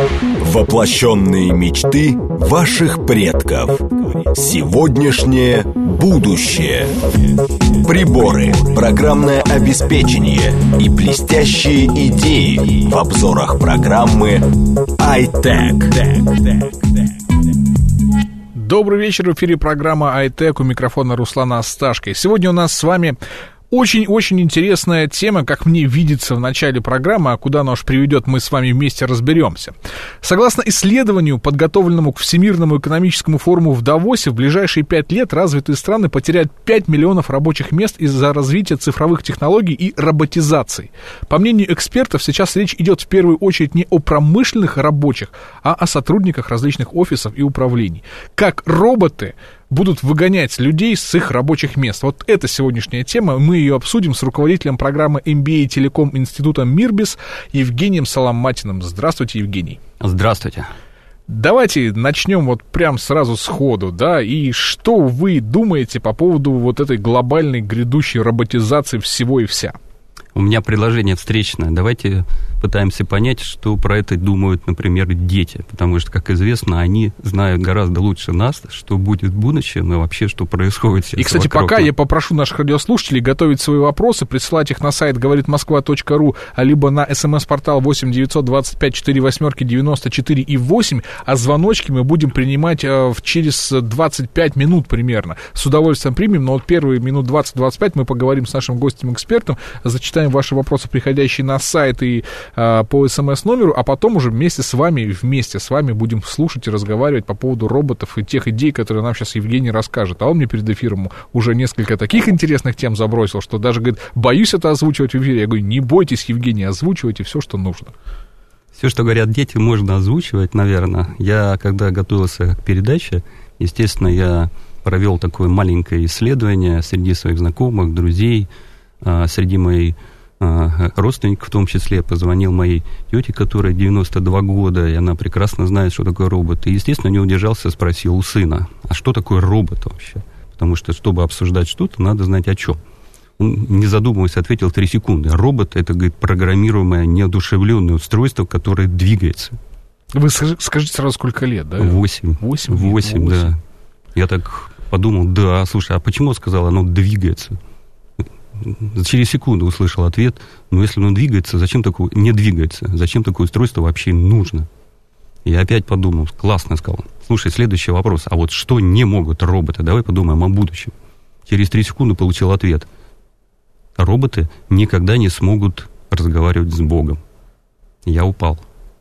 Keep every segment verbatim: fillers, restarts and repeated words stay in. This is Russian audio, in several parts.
Воплощенные мечты ваших предков. Сегодняшнее будущее. Приборы, программное обеспечение и блестящие идеи в обзорах программы iTech. Добрый вечер, в эфире программа iTech, у микрофона Руслана Асташко. Сегодня у нас с вами очень-очень интересная тема, как мне видится в начале программы, а куда она уж приведет, мы с вами вместе разберемся. Согласно исследованию, подготовленному к Всемирному экономическому форуму в Давосе, в ближайшие пять лет развитые страны потеряют пять миллионов рабочих мест из-за развития цифровых технологий и роботизации. По мнению экспертов, сейчас речь идет в первую очередь не о промышленных рабочих, а о сотрудниках различных офисов и управлений. Как роботы будут выгонять людей с их рабочих мест. Вот это сегодняшняя тема. Мы ее обсудим с руководителем программы эм би эй Телеком Института Мирбис Евгением Соломатиным. Здравствуйте, Евгений. Здравствуйте. Давайте начнем вот прям сразу сходу, да, и что вы думаете по поводу вот этой глобальной грядущей роботизации всего и вся? У меня предложение встречное. Давайте пытаемся понять, что про это думают, например, дети. Потому что, как известно, они знают гораздо лучше нас, что будет в будущем, и вообще, что происходит сейчас. И, кстати, вокруг. пока я попрошу наших радиослушателей готовить свои вопросы, присылать их на сайт говорит москва точка ру, либо на смс-портал восемь девятьсот двадцать пять сорок восемь девяносто четыре и восемь, а звоночки мы будем принимать э, через двадцать пять минут примерно. С удовольствием примем, но вот первые минут двадцать-двадцать пять мы поговорим с нашим гостем-экспертом, зачитаем ваши вопросы, приходящие на сайт и э, по смс-номеру, а потом уже вместе с вами, вместе с вами будем слушать и разговаривать по поводу роботов и тех идей, которые нам сейчас Евгений расскажет. А он мне перед эфиром уже несколько таких интересных тем забросил, что даже, говорит, боюсь это озвучивать в эфире. Я говорю, не бойтесь, Евгений, озвучивайте все, что нужно. Все, что говорят дети, можно озвучивать, наверное. Я, когда готовился к передаче, естественно, я провел такое маленькое исследование среди своих знакомых, друзей, среди моих родственников, в том числе, позвонил моей тете, которая девяносто два года, и она прекрасно знает, что такое робот. И, естественно, не удержался, спросил у сына, а что такое робот вообще? Потому что, чтобы обсуждать что-то, надо знать о чем. Он, не задумываясь, ответил в три секунды. Робот — это, говорит, программируемое, неодушевленное устройство, которое двигается. Вы скажите сразу, сколько лет, да? Восемь. Восемь? Восемь, да. Я так подумал, да, слушай, а почему он сказал, оно двигается? Через секунду услышал ответ, ну, если оно двигается, зачем такое, не двигается, зачем такое устройство вообще нужно? Я опять подумал, классно сказал. Слушай, следующий вопрос, а вот что не могут роботы? Давай подумаем о будущем. Через три секунды получил ответ. Роботы никогда не смогут разговаривать с Богом. Я упал.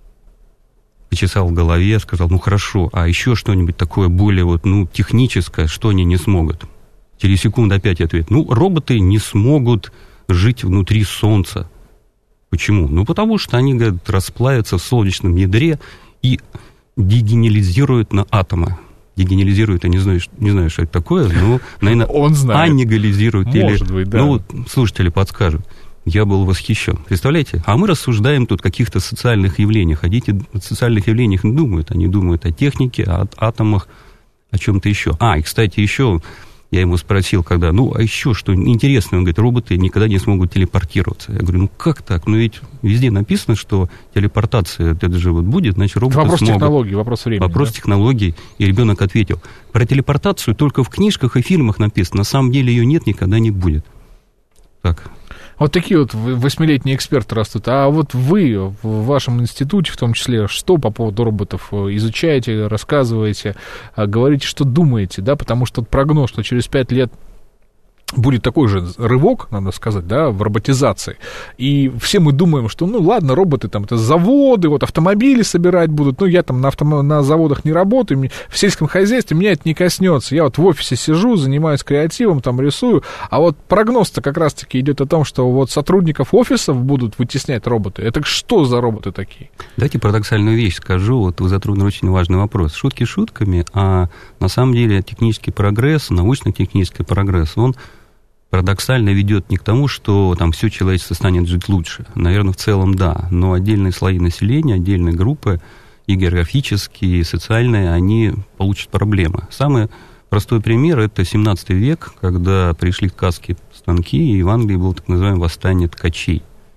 Почесал в голове, сказал, ну, хорошо, а еще что-нибудь такое более вот, ну, техническое, что они не смогут? Через секунду опять ответ. Ну, роботы не смогут жить внутри Солнца. Почему? Ну, потому что они, говорят, расплавятся в солнечном ядре и дегенерализируют на атомы. Дегенерализируют, я не знаю, не знаю, что это такое, но, наверное, он знает. аннигилизируют. Может или, быть, да. Ну, вот слушатели подскажут. Я был восхищен. Представляете? А мы рассуждаем тут о каких-то социальных явлениях. А дети о социальных явлениях не думают. Они думают о технике, о атомах, о чем-то еще. А, и, кстати, еще... Я ему спросил, когда, ну, а еще что интересное? Он говорит, роботы никогда не смогут телепортироваться. Я говорю, ну, как так? Ну, ведь везде написано, что телепортация, это же вот будет, значит, роботы вопрос смогут. Вопрос технологий, вопрос времени. Вопрос да? технологий. И ребенок ответил, про телепортацию только в книжках и фильмах написано. На самом деле ее нет, никогда не будет. Так. Вот такие вот восьмилетние эксперты растут. А вот вы в вашем институте, в том числе, что по поводу роботов изучаете, рассказываете, говорите, что думаете, да, потому что прогноз, что через пять лет будет такой же рывок, надо сказать, да, в роботизации. И все мы думаем, что, ну, ладно, роботы там, это заводы, вот автомобили собирать будут. Ну, я там на, автом... на заводах не работаю, мне... в сельском хозяйстве меня это не коснется. Я вот в офисе сижу, занимаюсь креативом, там рисую. А вот прогноз-то как раз-таки идет о том, что вот сотрудников офисов будут вытеснять роботы. Это что за роботы такие? Давайте парадоксальную вещь скажу. Вот вы затронули очень важный вопрос. Шутки шутками, а на самом деле технический прогресс, научно-технический прогресс, он парадоксально ведет не к тому, что там все человечество станет жить лучше. Наверное, в целом да, но отдельные слои населения, отдельные группы, и географические, и социальные, они получат проблемы. Самый простой пример – это семнадцатый век, когда пришли ткацкие станки, и в Англии было так называемое восстание ткачей.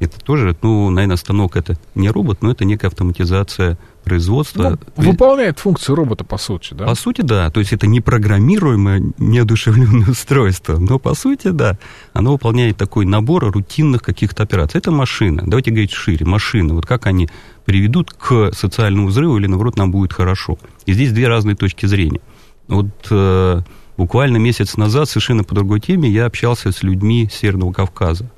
Это тоже, ну, наверное, станок это не робот, но это некая автоматизация производства. Ну, выполняет функцию робота, по сути, да? По сути, да. То есть это не программируемое, неодушевленное устройство, но по сути, да. Оно выполняет такой набор рутинных каких-то операций. Это машина. Давайте говорить шире. Машина. Вот как они приведут к социальному взрыву или, наоборот, нам будет хорошо. И здесь две разные точки зрения. Вот э, буквально месяц назад, совершенно по другой теме, я общался с людьми Северного Кавказа.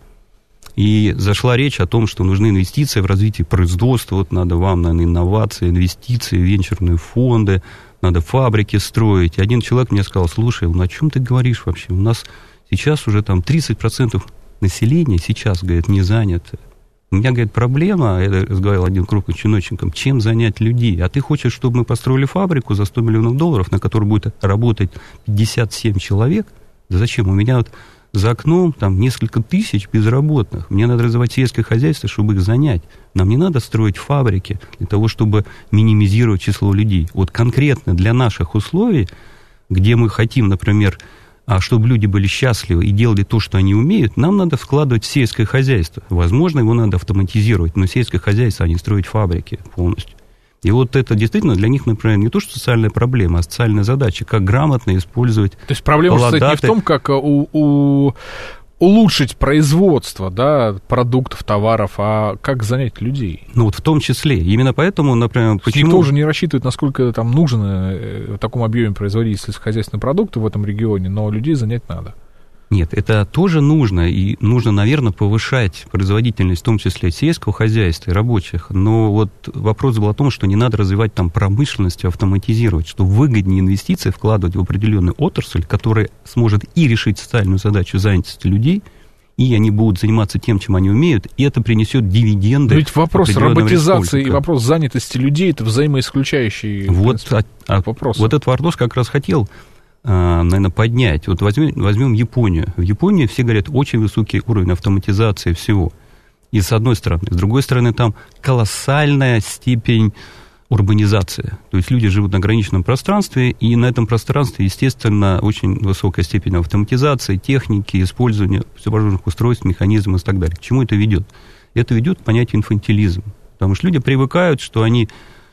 И зашла речь о том, что нужны инвестиции в развитие производства, вот надо вам, наверное, инновации, инвестиции, венчурные фонды, надо фабрики строить. И один человек мне сказал: слушай, ну о чем ты говоришь вообще? У нас сейчас уже там тридцать процентов населения сейчас, говорит, не занято. У меня, говорит, проблема, я разговаривал один крупным чиновником, чем занять людей? А ты хочешь, чтобы мы построили фабрику за сто миллионов долларов, на которой будет работать пятьдесят семь человек? Да зачем? У меня вот за окном там несколько тысяч безработных. Мне надо развивать сельское хозяйство, чтобы их занять. Нам не надо строить фабрики для того, чтобы минимизировать число людей. Вот конкретно для наших условий, где мы хотим, например, чтобы люди были счастливы и делали то, что они умеют, нам надо вкладывать в сельское хозяйство. Возможно, его надо автоматизировать, но сельское хозяйство, а не строить фабрики полностью. И вот это действительно для них, например, не то, что социальная проблема, а социальная задача, как грамотно использовать. То есть проблема состоит не в том, как у, у, улучшить производство, да, продуктов, товаров, а как занять людей. Ну вот в том числе. Именно поэтому, например, почему... Никто уже не рассчитывает, насколько там нужно в таком объеме производить сельскохозяйственные продукты в этом регионе, но людей занять надо. Нет, это тоже нужно, и нужно, наверное, повышать производительность, в том числе сельского хозяйства и рабочих. Но вот вопрос был о том, что не надо развивать там промышленность, автоматизировать, что выгоднее инвестиции вкладывать в определенную отрасль, которая сможет и решить социальную задачу занятости людей, и они будут заниматься тем, чем они умеют, и это принесет дивиденды. Но ведь вопрос роботизации и вопрос занятости людей — это взаимоисключающие вот, принципе, а, вопросы. Вот этот вопрос как раз хотел... наверное, поднять. Вот возьмем, возьмем Японию. В Японии все говорят, очень высокий уровень автоматизации всего. И с одной стороны. С другой стороны, там колоссальная степень урбанизации. То есть люди живут на ограниченном пространстве, и на этом пространстве, естественно, очень высокая степень автоматизации, техники, использования всевозможных устройств, механизмов и так далее. К чему это ведет? Это ведет к понятию инфантилизм. Потому что люди привыкают, что они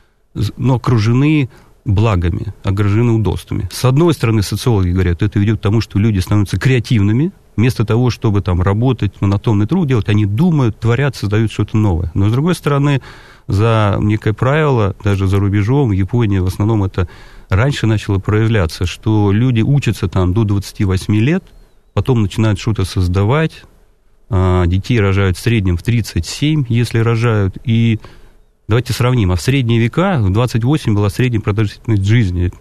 ну, окружены благами, огражены удобствами. С одной стороны, социологи говорят, это ведет к тому, что люди становятся креативными, вместо того, чтобы там работать, монотонный труд делать, они думают, творят, создают что-то новое. Но с другой стороны, за некое правило, даже за рубежом, в Японии в основном это раньше начало проявляться, что люди учатся там до двадцати восьми лет, потом начинают что-то создавать, детей рожают в среднем в тридцать семь, если рожают, и давайте сравним. А в средние века, в двадцать восемь была средняя продолжительность жизни.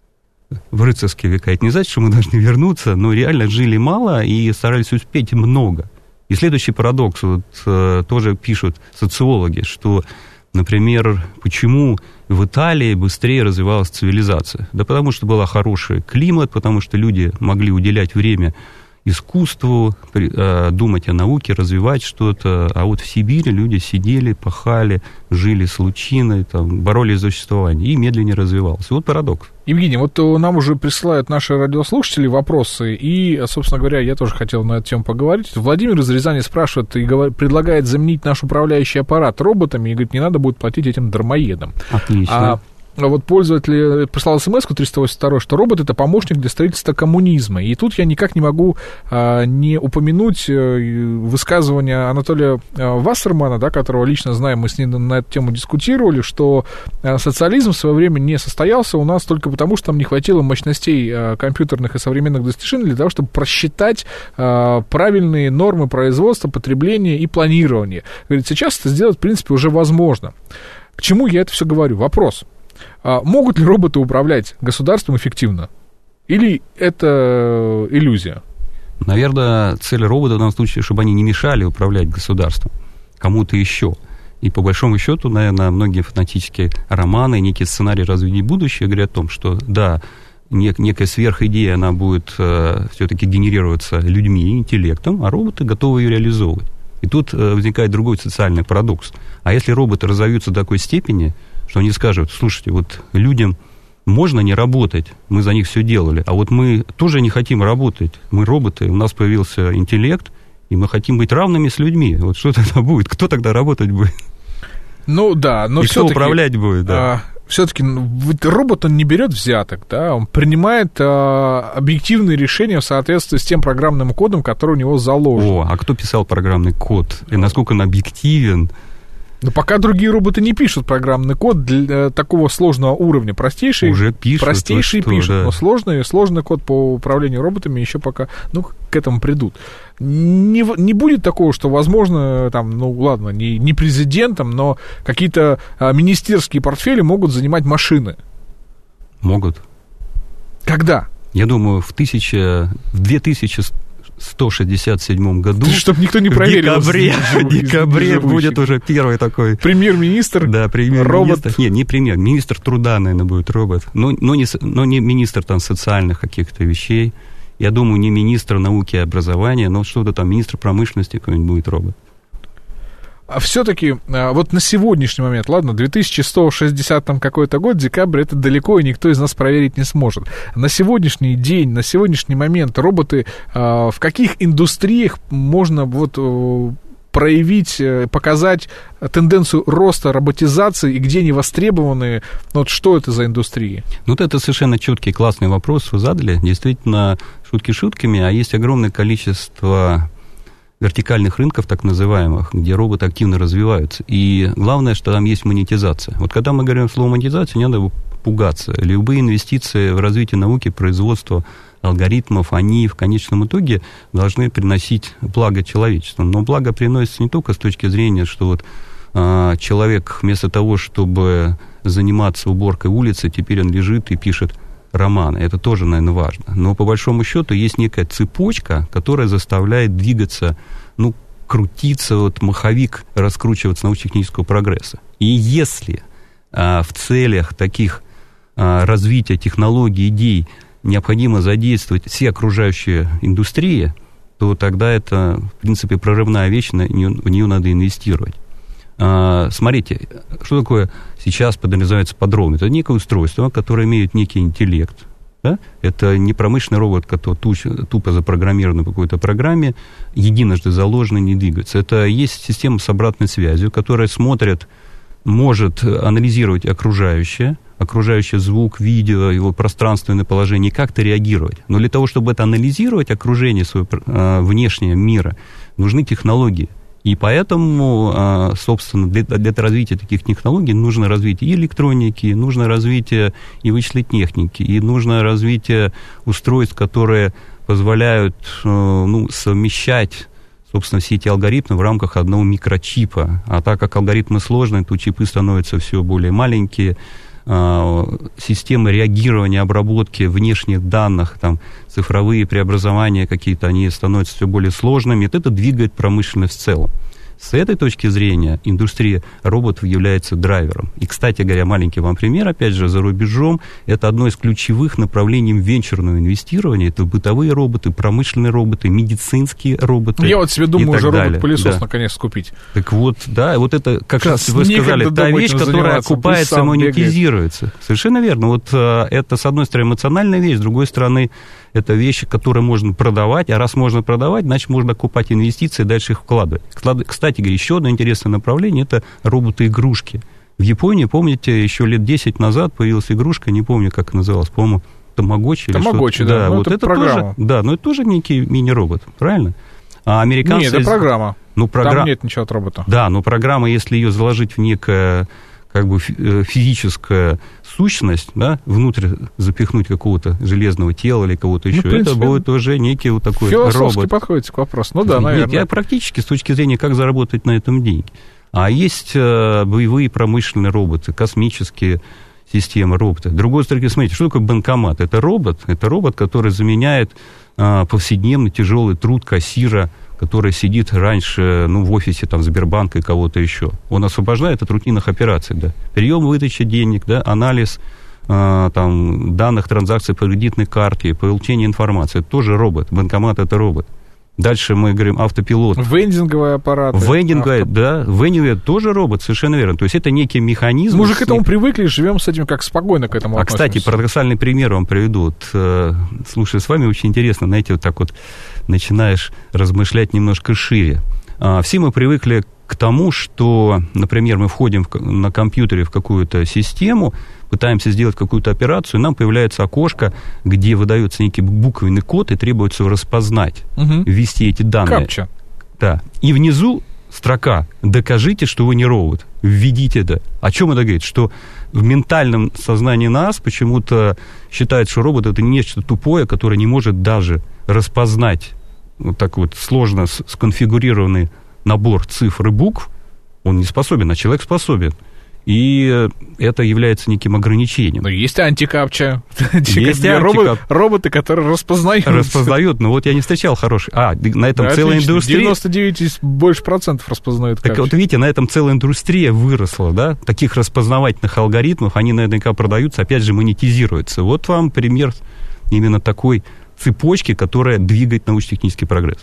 В рыцарские века. Это не значит, что мы должны вернуться, но реально жили мало и старались успеть много. И следующий парадокс, вот, тоже пишут социологи, что, например, почему в Италии быстрее развивалась цивилизация? Да потому что был хороший климат, потому что люди могли уделять время искусству, думать о науке, развивать что-то. А вот в Сибири люди сидели, пахали, жили с лучиной, там, боролись за существование, и медленнее развивалось. Вот парадокс. Евгений, вот нам уже присылают наши радиослушатели вопросы, и, собственно говоря, я тоже хотел на эту тему поговорить. Владимир из Рязани спрашивает и говорит, предлагает заменить наш управляющий аппарат роботами, и говорит, не надо будет платить этим дармоедам. Отлично. А вот пользователь прислал смс-ку триста восемьдесят два, что робот — это помощник для строительства коммунизма. И тут я никак не могу а, не упомянуть высказывание Анатолия Вассермана, да, которого лично знаем, мы с ним на эту тему дискутировали, что социализм в свое время не состоялся у нас только потому, что там не хватило мощностей а, компьютерных и современных достижений для того, чтобы просчитать а, правильные нормы производства, потребления и планирования. Говорит, сейчас это сделать, в принципе, уже возможно. К чему я это все говорю? Вопрос. А могут ли роботы управлять государством эффективно? Или это иллюзия? Наверное, цель робота в данном случае, чтобы они не мешали управлять государством кому-то еще. И по большому счету, наверное, многие фантастические романы, некие сценарии развития будущего говорят о том, что да, нек- некая сверхидея, она будет э, все-таки генерироваться людьми, интеллектом, а роботы готовы ее реализовывать. И тут э, возникает другой социальный парадокс. А если роботы разовьются до такой степени, что они скажут, слушайте, вот людям можно не работать, мы за них все делали, а вот мы тоже не хотим работать, мы роботы, у нас появился интеллект, И мы хотим быть равными с людьми. Вот что тогда будет? Кто тогда работать будет? Ну да, но и все-таки... кто управлять будет, да. А, все-таки робот, он не берет взяток, да, он принимает а, объективные решения в соответствии с тем программным кодом, который у него заложен. О, а кто писал программный код? И насколько он объективен? Но пока другие роботы не пишут программный код для такого сложного уровня. Простейший, Уже пишут. Простейший что, пишут, да. но сложный, сложный код по управлению роботами еще пока, ну, к этому придут. Не, не будет такого, что, возможно, там, ну, ладно, не, не президентом, но какие-то а, министерские портфели могут занимать машины. Могут. Когда? Я думаю, в, тысяча, в две тысячи сто шестьдесят седьмом году, чтобы никто не проверил. В декабре, в декабре будет уже первый такой... Премьер-министр, да, премьер-министр. Робот. Нет, не премьер, министр труда, наверное, будет робот. Но, но, не, но не министр там социальных каких-то вещей. Я думаю, не министр науки и образования, но что-то там, министр промышленности какой-нибудь будет робот. А все-таки вот на сегодняшний момент, ладно, две тысячи сто шестьдесят там какой-то год, декабрь, это далеко, и никто из нас проверить не сможет. На сегодняшний день, на сегодняшний момент роботы, в каких индустриях можно вот проявить, показать тенденцию роста роботизации, и где они востребованы, вот что это за индустрии? Ну, вот это совершенно четкий, классный вопрос вы задали. Действительно, шутки шутками, а есть огромное количество вертикальных рынков, так называемых, где роботы активно развиваются. И главное, что там есть монетизация. Вот когда мы говорим слово монетизация, не надо пугаться. Любые инвестиции в развитие науки, производства алгоритмов, они в конечном итоге должны приносить благо человечеству. Но благо приносится не только с точки зрения, что вот а, человек вместо того, чтобы заниматься уборкой улицы, теперь он лежит и пишет романы. Это тоже, наверное, важно. Но по большому счету есть некая цепочка, которая заставляет двигаться, ну, крутиться, вот маховик раскручиваться научно-технического прогресса. И если а, в целях таких а, развития технологий, идей необходимо задействовать все окружающие индустрии, то тогда это, в принципе, прорывная вещь, на нее, в нее надо инвестировать. Смотрите, что такое сейчас подразумевается под робот? Это некое устройство, которое имеет некий интеллект. Да? Это не промышленный робот, который тупо запрограммирован в какой-то программе, единожды заложенный, не двигается. Это есть система с обратной связью, которая смотрит, может анализировать окружающее, окружающий звук, видео, его пространственное положение, как-то реагировать. Но для того, чтобы это анализировать, окружение своего внешнего мира, нужны технологии. И поэтому, собственно, для, для развития таких технологий нужно развитие и электроники, нужно развитие и вычислительной техники, и нужно развитие устройств, которые позволяют, ну, совмещать, собственно, все эти алгоритмы в рамках одного микрочипа. А так как алгоритмы сложные, то чипы становятся все более маленькие, системы реагирования, обработки внешних данных, там, цифровые преобразования какие-то, они становятся все более сложными. Это двигает промышленность в целом. С этой точки зрения индустрия роботов является драйвером. И, кстати говоря, маленький вам пример, опять же, за рубежом, это одно из ключевых направлений венчурного инвестирования. Это бытовые роботы, промышленные роботы, медицинские роботы. Я вот себе думаю, уже робот-пылесос да. наконец купить. Так вот, да, вот это, как раз вы сказали, та вещь, которая окупается и монетизируется. Бегает. Совершенно верно. Вот это, с одной стороны, эмоциональная вещь, с другой стороны, это вещи, которые можно продавать, а раз можно продавать, значит, можно окупать инвестиции и дальше их вкладывать. Кстати говоря, еще одно интересное направление – это роботы-игрушки. В Японии, помните, еще лет десять назад появилась игрушка, не помню, как называлась, по-моему, Тамагочи. Тамагочи, да, да, ну, вот это, это программа. Тоже, да, но это тоже некий мини-робот, правильно? А американцы... Нет, это программа. Ну, програ... Там нет ничего от робота. Да, но программа, если ее заложить в некое, как бы, физическое сущность, да, внутрь запихнуть какого-то железного тела или кого-то еще, ну, принципе, это будет уже некий вот такой робот. Философски подходите к вопросу. Ну да, Нет, наверное. Я практически с точки зрения, как заработать на этом деньги. А есть э, боевые промышленные роботы, космические системы роботы. С другой стороны, смотрите, что такое банкомат? Это робот, это робот, который заменяет э, повседневный тяжелый труд кассира, который сидит раньше, ну, в офисе там, Сбербанка и кого-то еще. Он освобождает от рутинных операций, да. Прием, выдача денег, да, анализ э, там, данных транзакций по кредитной карте, получение информации. Это тоже робот. Банкомат – это робот. Дальше мы говорим автопилот. Вендинговые аппараты. Вендинговые, авто... да. Вендинговые тоже робот, совершенно верно. То есть это некий механизм. Мы уже к этому привыкли, живем с этим как спокойно к этому А, относимся. кстати, парадоксальный пример вам приведу. Вот, э, слушай, с вами очень интересно, знаете, вот так вот начинаешь размышлять немножко шире. А, все мы привыкли к тому, что, например, мы входим в, на компьютере в какую-то систему, пытаемся сделать какую-то операцию, нам появляется окошко, где выдается некий буквенный код, и требуется распознать, угу. ввести эти данные. Капча. Да. И внизу строка «Докажите, что вы не робот». Введите это. О чем это говорит? Что в ментальном сознании нас почему-то считают, что робот — это нечто тупое, которое не может даже распознать вот так вот сложно сконфигурированный набор цифр и букв. Он не способен, а человек способен. И это является неким ограничением. Но есть антикапча. Есть робот, роботы, которые распознают. Распознают, но вот я не встречал хороших. А, на этом да, целая отлично. индустрия. девяносто девять больше процентов распознают капчу. Так вот видите, на этом целая индустрия выросла, да? Таких распознавательных алгоритмов, они наверняка продаются, опять же, монетизируются. Вот вам пример именно такой цепочки, которая двигает научно-технический прогресс.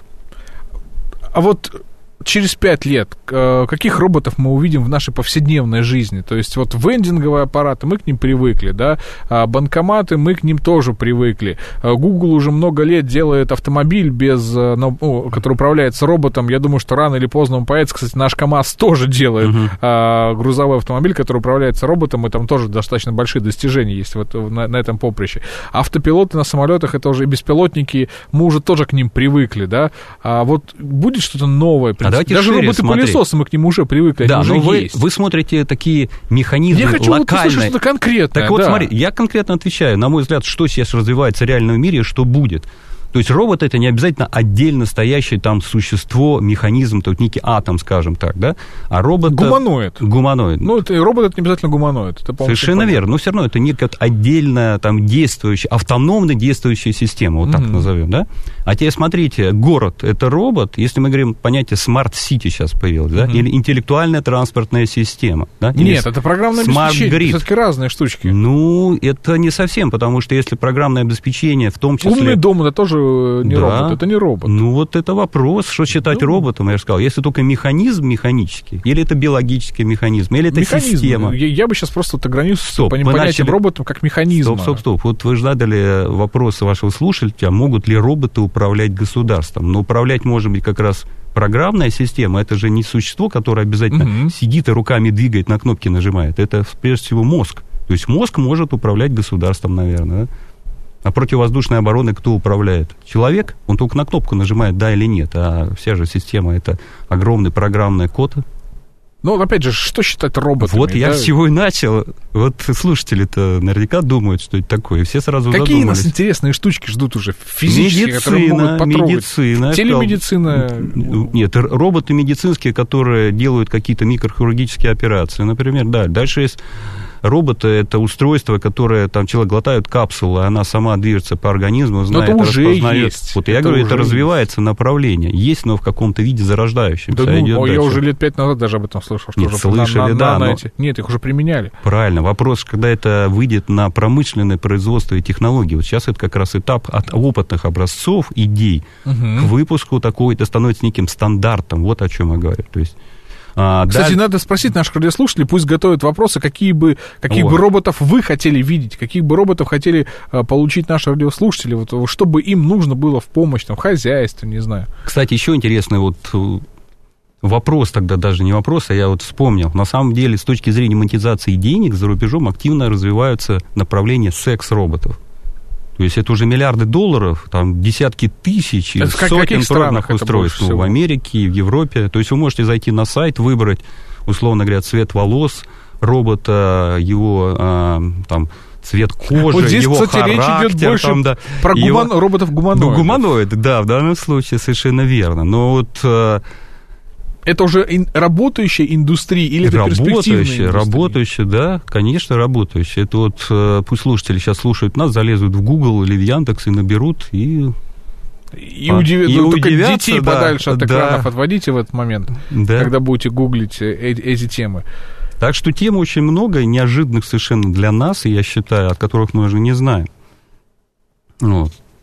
А вот через пять лет каких роботов мы увидим в нашей повседневной жизни? То есть вот вендинговые аппараты, мы к ним привыкли, да, а банкоматы, мы к ним тоже привыкли. Google уже много лет делает автомобиль, без, ну, который управляется роботом. Я думаю, что рано или поздно он появится. Кстати, наш КамАЗ тоже делает uh-huh. а, грузовой автомобиль, который управляется роботом, и там тоже достаточно большие достижения есть вот на, на этом поприще. Автопилоты на самолетах, это уже беспилотники, мы уже тоже к ним привыкли, да. А вот будет что-то новое? А давайте даже роботы-пылесосы, мы к ним уже привыкли, да, они уже вы, есть. Вы смотрите такие механизмы локальные. Я хочу вот услышать что-то конкретное. Так вот, да. смотри, я конкретно отвечаю. На мой взгляд, что сейчас развивается в реальном мире и что будет. То есть робот — это не обязательно отдельно стоящее там существо, механизм, то есть некий атом, скажем так, да? А робот... Гуманоид. Гуманоид. Ну, это, робот — это не обязательно гуманоид. Это, совершенно верно. Но все равно это некая отдельная там действующая, автономно действующая система, вот так mm-hmm. назовем, да? А теперь смотрите, город — это робот, если мы говорим, понятие смарт-сити сейчас появилось, да? Mm-hmm. Или интеллектуальная транспортная система, да? Или Нет, это программное обеспечение, все-таки разные штучки. Ну, это не совсем, потому что если программное обеспечение в том числе... Умный дом — это тоже не да. робот, это не робот. Ну, вот это вопрос, что считать ну, роботом, я же сказал. Если только механизм механический, или это биологический механизм, или это механизм. Система. Я, я бы сейчас просто вот ограничился стоп, понятием начали... роботом как механизма. Стоп, стоп, стоп. Вот вы же задали вопрос вашего слушателя, могут ли роботы управлять государством? Но управлять может быть как раз программная система. Это же не существо, которое обязательно угу. сидит и руками двигает, на кнопки нажимает. Это, прежде всего, мозг. То есть мозг может управлять государством, наверное, да? А противовоздушной обороны кто управляет? Человек, он только на кнопку нажимает «да» или «нет», а вся же система — это огромный программный код. Ну, опять же, что считать роботами? Вот я да? с чего и начал. Вот слушатели-то наверняка думают, что это такое, и все сразу Какие задумались. нас интересные штучки ждут уже физические, медицина, которые могут потрогать? Медицина. Телемедицина? Нет, роботы медицинские, которые делают какие-то микрохирургические операции, например, да. Дальше есть... Роботы — это устройство, которое там человек глотает капсулу, она сама движется по организму, знает, это уже распознает. Есть. Вот я это говорю, это есть. Развивается направление. Есть, но в каком-то виде зарождающемся. Да, ну, а я уже лет пять назад даже об этом слышал. Что Нет, уже слышали, на, на, да. на но... эти... Нет, их уже применяли. Правильно. Вопрос, когда это выйдет на промышленное производство и технологии. Вот сейчас это как раз этап от опытных образцов, идей угу. к выпуску такой, это становится неким стандартом. Вот о чем я говорю. То есть... А, Кстати, да... надо спросить наших радиослушателей, пусть готовят вопросы, какие бы, каких бы роботов вы хотели видеть, каких бы роботов хотели а, получить наши радиослушатели, вот, чтобы им нужно было в помощь, там, в хозяйстве, не знаю. Кстати, еще интересный вот вопрос тогда, даже не вопрос, а я вот вспомнил. На самом деле, с точки зрения монетизации денег, за рубежом активно развиваются направления секс-роботов. То есть это уже миллиарды долларов, там десятки тысяч, и сотен пробных устройств в Америке, в Европе. То есть вы можете зайти на сайт, выбрать, условно говоря, цвет волос робота, его а, там, цвет кожи, вот здесь, его кстати, характер. Речь идет больше там, да, про его... гуман... роботов-гуманоидов. Ну, гуманоиды, да, в данном случае совершенно верно. Но вот... Это уже ин- работающая индустрия или это перспективная индустрия? Работающая, да, конечно, работающая. Это вот пусть слушатели сейчас слушают нас, залезут в Google или в Яндекс и наберут, и... И, а, удив... и ну, удивятся, детей да, подальше от экранов да. отводите в этот момент, да. когда будете гуглить э- эти темы. Так что тем очень много, неожиданных совершенно для нас, и я считаю, от которых мы уже не знаем. Вот.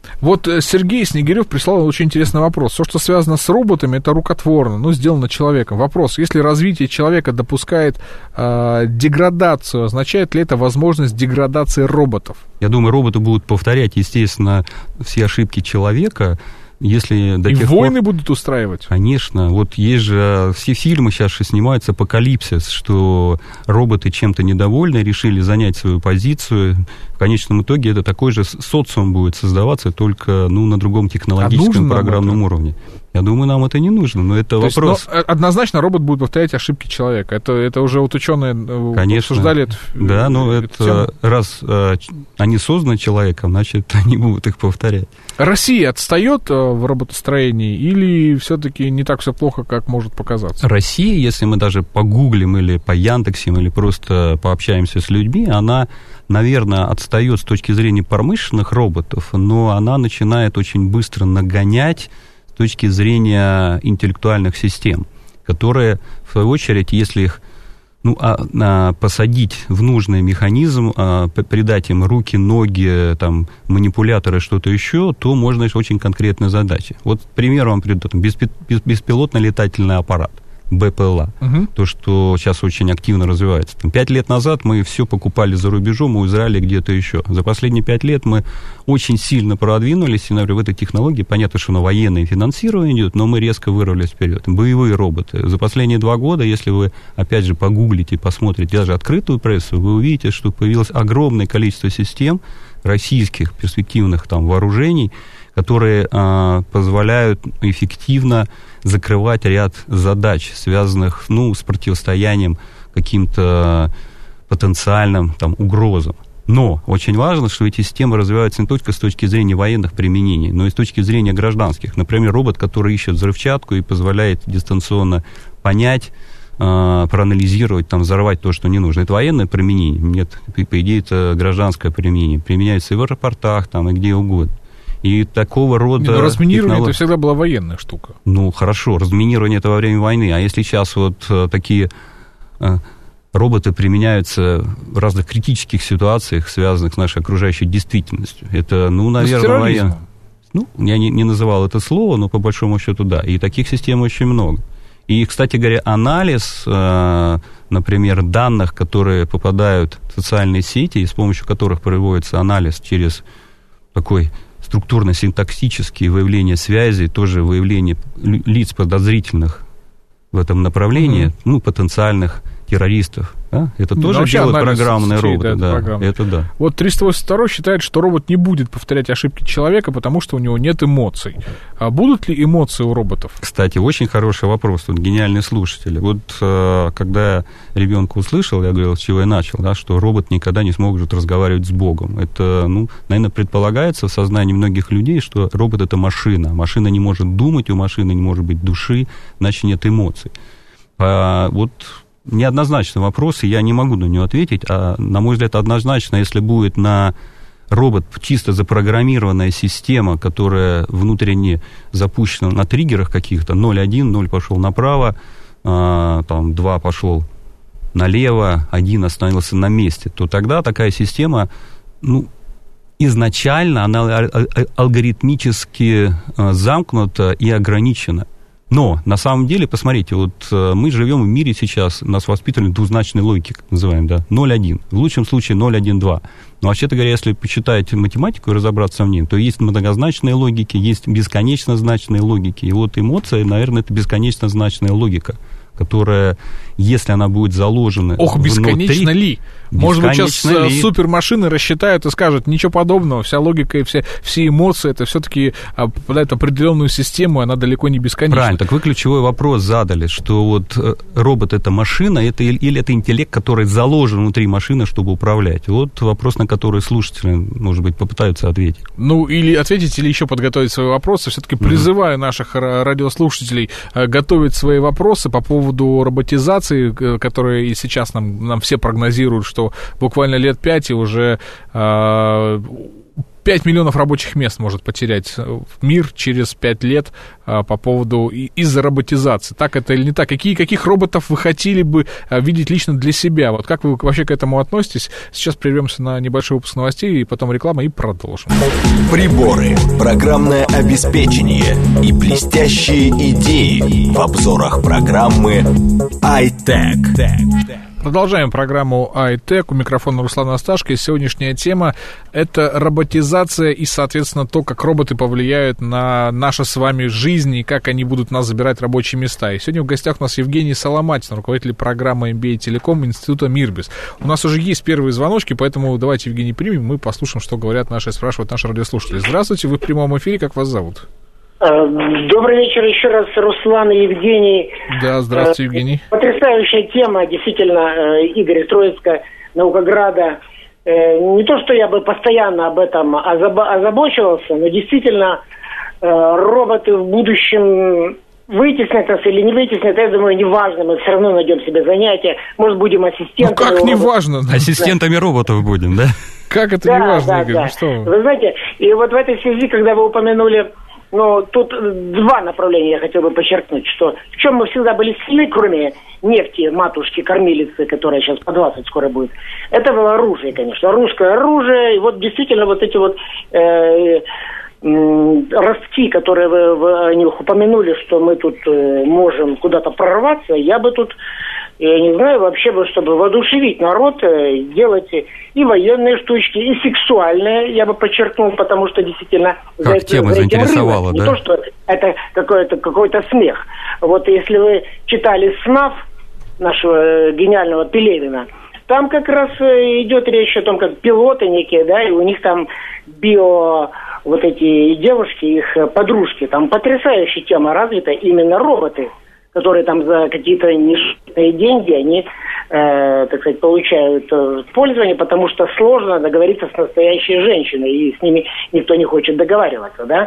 Вот Сергей Снегирев прислал очень интересный вопрос. Все, что связано с роботами, это рукотворно, но сделано человеком. Вопрос, если развитие человека допускает э, деградацию, означает ли это возможность деградации роботов? Я думаю, роботы будут повторять, естественно, все ошибки человека. Если до И тех войны пор... будут устраивать? Конечно. Вот есть же все фильмы сейчас же снимаются «Апокалипсис», что роботы чем-то недовольны, решили занять свою позицию. В конечном итоге это такой же социум будет создаваться, только ну, на другом технологическом а программном уровне. Я думаю, нам это не нужно, но это То вопрос. Есть, но однозначно робот будет повторять ошибки человека. Это, это уже вот ученые Конечно. обсуждали это. Да, но это, это раз э, они созданы человеком, значит, они будут их повторять. Россия отстает в роботостроении или все-таки не так все плохо, как может показаться? Россия, если мы даже погуглим или по Яндексим, или просто пообщаемся с людьми, она, наверное, отстает с точки зрения промышленных роботов, но она начинает очень быстро нагонять с точки зрения интеллектуальных систем, которые, в свою очередь, если их ну, а, а, посадить в нужный механизм, а, придать им руки, ноги, там, манипуляторы, что-то еще, то можно решить очень конкретные задачи. Вот пример вам приведу. Беспилотный летательный аппарат, бэ пэ эл а, угу. То, что сейчас очень активно развивается. Там, пять лет назад мы все покупали за рубежом, у Израиля где-то еще. За последние пять лет мы очень сильно продвинулись, и, например, в этой технологии, понятно, что на военное финансирование идет, но мы резко вырвались вперед. Боевые роботы. За последние два года, если вы, опять же, погуглите, посмотрите даже открытую прессу, вы увидите, что появилось огромное количество систем российских перспективных там вооружений, которые а, позволяют эффективно закрывать ряд задач, связанных ну, с противостоянием каким-то потенциальным там, угрозам. Но очень важно, что эти системы развиваются не только с точки зрения военных применений, но и с точки зрения гражданских. Например, робот, который ищет взрывчатку и позволяет дистанционно понять, э, проанализировать, там, взорвать то, что не нужно. Это военное применение. Нет, по идее, это гражданское применение. Применяется и в аэропортах, там, и где угодно. И такого рода... Но разминирование технолог... это всегда была военная штука. Ну, хорошо, разминирование это во время войны. А если сейчас вот э, такие э, роботы применяются в разных критических ситуациях, связанных с нашей окружающей действительностью, это, ну, наверное, военное... Ну, я не, не называл это слово, но по большому счету да. И таких систем очень много. И, кстати говоря, анализ, э, например, данных, которые попадают в социальные сети, и с помощью которых проводится анализ через такой... структурно-синтаксические выявления связей, тоже выявление лиц подозрительных в этом направлении, mm-hmm. ну, потенциальных террористов. Да? Это тоже ну, делают программные сетей, роботы. Да, да, это да. Вот триста восемьдесят два считает, что робот не будет повторять ошибки человека, потому что у него нет эмоций. А будут ли эмоции у роботов? Кстати, очень хороший вопрос. Тут гениальные слушатели. Вот когда я ребенка услышал, я говорил, с чего я начал, да, что робот никогда не сможет разговаривать с Богом. Это, ну, наверное, предполагается в сознании многих людей, что робот — это машина. Машина не может думать, у машины не может быть души, значит, нет эмоций. А вот... Неоднозначный вопрос, и я не могу на него ответить, а, на мой взгляд, однозначно, если будет на робот чисто запрограммированная система, которая внутренне запущена на триггерах каких-то, ноль один, ноль пошел направо, а, там два пошел налево, один остановился на месте, то тогда такая система, ну, изначально она алгоритмически замкнута и ограничена. Но, на самом деле, посмотрите, вот мы живем в мире сейчас, нас воспитывали двузначной логики, как называем, да, ноль один, в лучшем случае ноль один два. Но, вообще-то говоря, если почитать математику и разобраться в ней, то есть многозначные логики, есть бесконечно значные логики. И вот эмоция, наверное, это бесконечно значная логика, которая, если она будет заложена... Ох, бесконечно внутри, ли? Может быть, сейчас ли? супермашины рассчитают и скажут, ничего подобного, вся логика и все, все эмоции, это все-таки попадает в определенную систему, и она далеко не бесконечна. Правильно, так вы ключевой вопрос задали, что вот робот — это машина, это, или это интеллект, который заложен внутри машины, чтобы управлять. Вот вопрос, на который слушатели, может быть, попытаются ответить. Ну, или ответить, или еще подготовить свои вопросы. Все-таки mm-hmm. призываю наших радиослушателей готовить свои вопросы по поводу роботизации, которая и сейчас нам, нам все прогнозируют, что буквально лет пять и уже э, пять миллионов рабочих мест может потерять мир через пять лет а, по поводу из-за роботизации. Так это или не так? Какие, каких роботов вы хотели бы а, видеть лично для себя? Вот как вы вообще к этому относитесь? Сейчас прервемся на небольшой выпуск новостей, и потом реклама, и продолжим. Приборы, программное обеспечение и блестящие идеи в обзорах программы iTech. Продолжаем программу iTech. У микрофона Руслан Асташко. И сегодняшняя тема – это роботизация и, соответственно, то, как роботы повлияют на нашу с вами жизнь и как они будут нас забирать рабочие места. И сегодня в гостях у нас Евгений Соломатин, руководитель программы эм би эй Телеком Института Мирбис. У нас уже есть первые звоночки, поэтому давайте, Евгений, примем, мы послушаем, что говорят наши, спрашивают наши радиослушатели. Здравствуйте, вы в прямом эфире, как вас зовут? Добрый вечер еще раз, Руслан и Евгений. Да, здравствуйте, Евгений. Потрясающая тема, действительно, Игорь Троицка, Наукограда. Не то, что я бы постоянно об этом озабочивался, но действительно роботы в будущем вытеснят нас или не вытеснят, я думаю, не важно, мы все равно найдем себе занятие, может, будем ассистентами. Ну как не важно? Ассистентами роботов будем, да? Как это да, не важно, да, Игорь? Да. Ну, что вы? Вы знаете, и вот в этой связи, когда вы упомянули, ну, тут два направления я хотел бы подчеркнуть, что в чем мы всегда были сильны, кроме нефти, матушки, кормилицы, которая сейчас по двадцать скоро будет, это было оружие, конечно, русское оружие, и вот действительно вот эти вот э, э, ростки, которые вы, вы о них упомянули, что мы тут э, можем куда-то прорваться, я бы тут, я не знаю, вообще бы, чтобы воодушевить народ, э, делать и военные штучки, и сексуальные, я бы подчеркнул, потому что действительно... Как за, тема за заинтересовала, рынок, да? Не то, что это какой-то, какой-то смех. Вот если вы читали «СНАФ» нашего гениального Пелевина, там как раз идет речь о том, как пилоты некие, да, и у них там био... вот эти девушки, их подружки, там потрясающая тема развита, именно роботы, которые там за какие-то несчастные деньги, они, э, так сказать, получают э, пользование, потому что сложно договориться с настоящей женщиной, и с ними никто не хочет договариваться, да.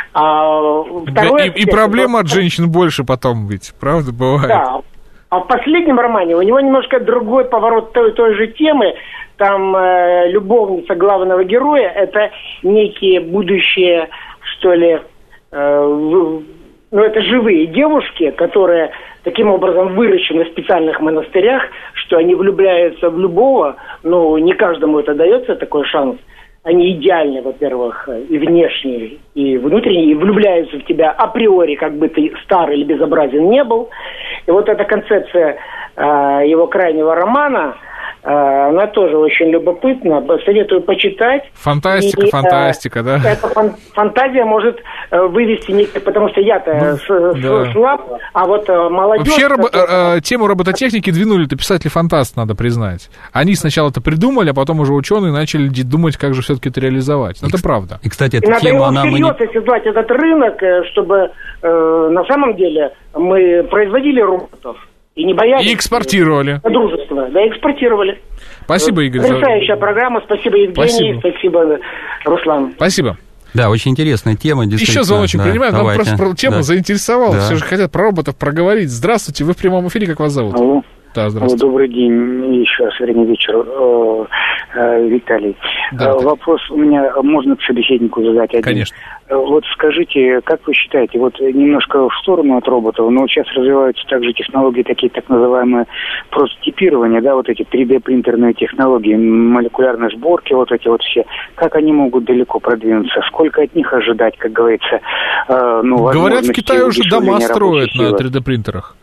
А, второе, да и, и проблема от женщин больше потом ведь, правда, бывает? Да. А в последнем романе у него немножко другой поворот той, той же темы. Там э, любовница главного героя, это некие будущие, что ли, э, в, ну, это живые девушки, которые таким образом выращены в специальных монастырях, что они влюбляются в любого, но не каждому это дается такой шанс. Они идеальны, во-первых, и внешне, и внутренне, и влюбляются в тебя априори, как бы ты стар или безобразен не был. И вот эта концепция э, его крайнего романа, э, она тоже очень любопытна. Советую почитать. Фантастика, и, фантастика, э, да? Эта фан- фантазия может э, вывести, не, потому что я-то ну, с, да. слаб, а вот э, молодежь... Вообще робо- которая... э, тему робототехники двинули-то писатели-фантасты, надо признать. Они сначала это придумали, а потом уже ученые начали думать, как же все-таки это реализовать. Но это правда. И, кстати, эта и надо тема, его она... всерьез Мы... осознать этот рынок, чтобы э, на самом деле мы производили роботов и не боялись... И экспортировали. Дружества, да, экспортировали. Спасибо, Игорь. Потрясающая программа. Спасибо, Евгений. Спасибо, Спасибо Руслан. Спасибо. Да, очень интересная тема, действительно. Еще звоночек да, принимаем. Нам просто про тему да. заинтересовала. Да. Все же хотят про роботов проговорить. Здравствуйте, вы в прямом эфире, как вас зовут? Алло. Да, здравствуйте. Алло, добрый день, еще раз, вернее, вечер, э, э, Виталий. Да, э, вопрос у меня, можно к собеседнику задать один? Конечно. Э, вот скажите, как вы считаете, вот немножко в сторону от роботов, но сейчас развиваются также технологии, такие так называемые прототипирования, да, вот эти три дэ-принтерные технологии, молекулярной сборки, вот эти вот все, как они могут далеко продвинуться, сколько от них ожидать, как говорится, э, ну, говорят, в Китае уже дома строят на силы. три дэ-принтерах.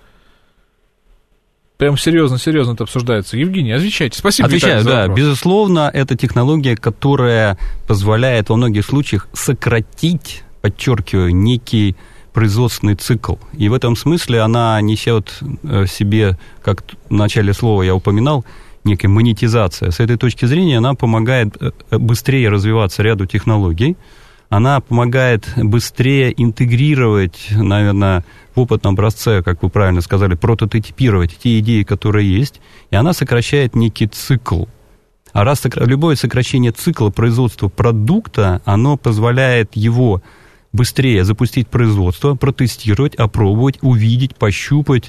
Прям серьезно, серьезно это обсуждается. Евгений, отвечайте. Спасибо, Отвечаю, Виталий, за да. вопрос. Безусловно, это технология, которая позволяет во многих случаях сократить, подчеркиваю, некий производственный цикл. И в этом смысле она несет в себе, как в начале слова я упоминал, некая монетизация. С этой точки зрения она помогает быстрее развиваться ряду технологий. Она помогает быстрее интегрировать, наверное, в опытном образце, как вы правильно сказали, прототипировать те идеи, которые есть, и она сокращает некий цикл. А раз сокра... любое сокращение цикла производства продукта, оно позволяет его быстрее запустить производство, протестировать, опробовать, увидеть, пощупать,